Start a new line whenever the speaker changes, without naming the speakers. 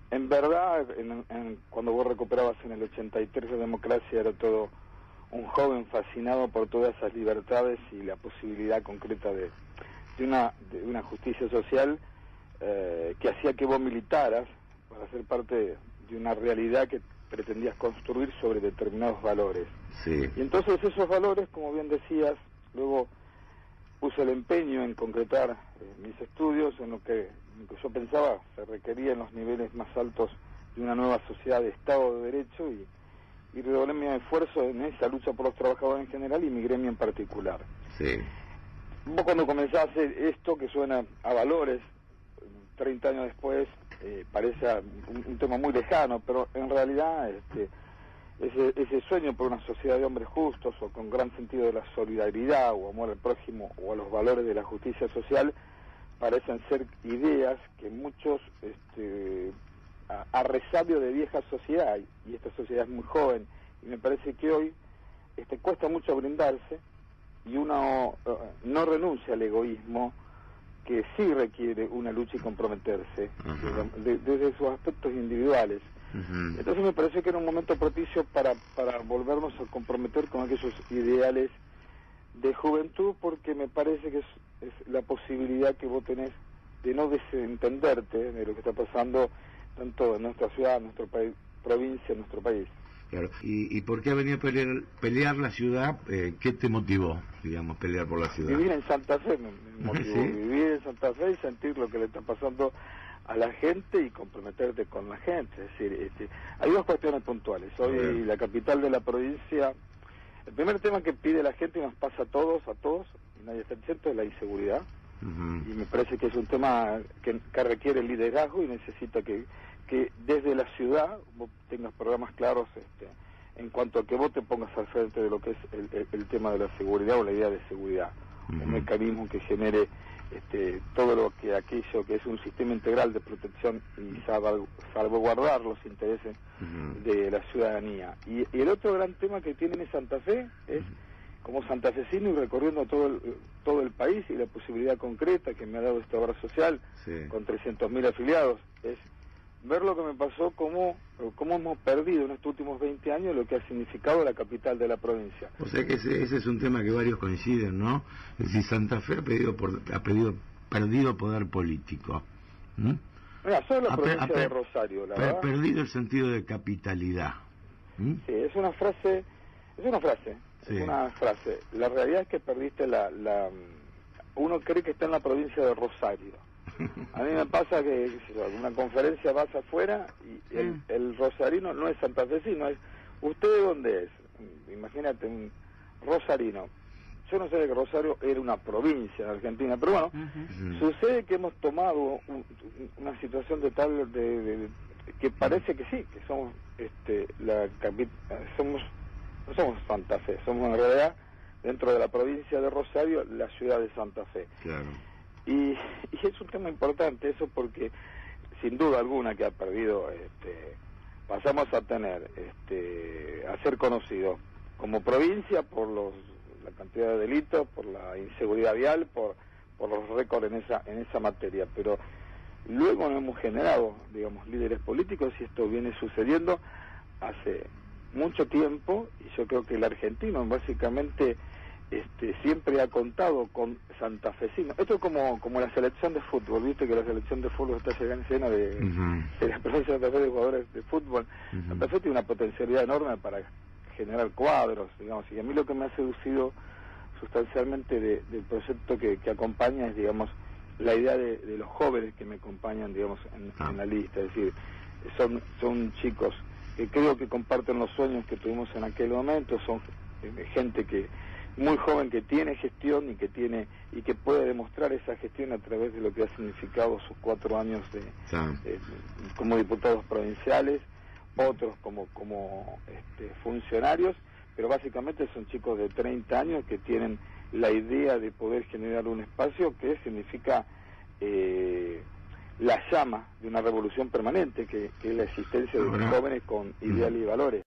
En verdad, cuando vos recuperabas en el 83 la democracia, era todo un joven fascinado por todas esas libertades y la posibilidad concreta de una justicia social que hacía que vos militaras para ser parte de una realidad que pretendías construir sobre determinados valores.
Sí.
Y entonces esos valores, como bien decías, luego puse el empeño en concretar mis estudios en lo que yo pensaba se requería en los niveles más altos de una nueva sociedad de Estado de Derecho y redoblé mi esfuerzo en esa lucha por los trabajadores en general y mi gremio en particular.
Sí.
Vos cuando comenzás a hacer esto que suena a valores, 30 años después, parece un tema muy lejano, pero en realidad ese sueño por una sociedad de hombres justos o con gran sentido de la solidaridad o amor al prójimo o a los valores de la justicia social parecen ser ideas que muchos a resabio de vieja sociedad, y esta sociedad es muy joven y me parece que hoy cuesta mucho brindarse y uno no renuncia al egoísmo que sí requiere una lucha y comprometerse desde sus aspectos individuales. Entonces me parece que era un momento propicio para volvernos a comprometer con aquellos ideales de juventud, porque me parece que es la posibilidad que vos tenés de no desentenderte de lo que está pasando tanto en nuestra ciudad, en nuestra provincia, en nuestro país.
Claro. ¿Y por qué venía a pelear la ciudad? ¿Qué te motivó, digamos, pelear por la ciudad?
Vivir en Santa Fe me motivó. ¿Sí? Vivir en Santa Fe y sentir lo que le está pasando a la gente y comprometerte con la gente. Es decir, hay dos cuestiones puntuales. Hoy la capital de la provincia, el primer tema que pide la gente y nos pasa a todos, y nadie está exento, es la inseguridad. Y me parece que es un tema que requiere liderazgo y necesita que desde la ciudad vos tengas programas claros en cuanto a que vos te pongas al frente de lo que es el tema de la seguridad o la idea de seguridad. Un mecanismo que genere todo aquello que es un sistema integral de protección y salvaguardar los intereses de la ciudadanía. Y el otro gran tema que tiene Santa Fe es, como santafesino y recorriendo todo el país, y la posibilidad concreta que me ha dado esta obra social con 300.000 afiliados, es ver lo que me pasó, cómo hemos perdido en estos últimos 20 años lo que ha significado la capital de la provincia.
O sea que ese es un tema que varios coinciden, ¿no? Es decir, Santa Fe ha perdido poder político.
Mira, soy la provincia de Rosario, la verdad.
Perdido el sentido de capitalidad.
Sí, es una frase. La realidad es que perdiste uno cree que está en la provincia de Rosario. A mí me pasa que en una conferencia vas afuera y el rosarino no es santafesino, es ¿usted de dónde es? Imagínate un rosarino. Yo no sé que Rosario era una provincia en Argentina, pero bueno, sucede que hemos tomado una situación de tal que parece que sí, que somos no somos Santa Fe, somos en realidad dentro de la provincia de Rosario la ciudad de Santa Fe.
Claro.
Y es un tema importante eso, porque sin duda alguna que ha perdido, pasamos a tener, a ser conocidos como provincia por la cantidad de delitos, por la inseguridad vial, por los récords en esa materia, pero luego no hemos generado, digamos, líderes políticos, y esto viene sucediendo hace mucho tiempo, y yo creo que el argentino básicamente siempre ha contado con santafesinos. Esto es como la selección de fútbol, viste que la selección de fútbol está llena de la provincia de Santa Fe de jugadores de fútbol. Santa Fe tiene una potencialidad enorme para generar cuadros, digamos, y a mí lo que me ha seducido sustancialmente del proyecto que acompaña es, digamos, la idea de los jóvenes que me acompañan, digamos, en la lista. Es decir, son chicos que creo que comparten los sueños que tuvimos en aquel momento, son gente muy joven que tiene gestión y que puede demostrar esa gestión a través de lo que ha significado sus 4 años como diputados provinciales, otros como funcionarios, pero básicamente son chicos de 30 años que tienen la idea de poder generar un espacio que significa la llama de una revolución permanente, que es la existencia de los jóvenes con ideales y valores.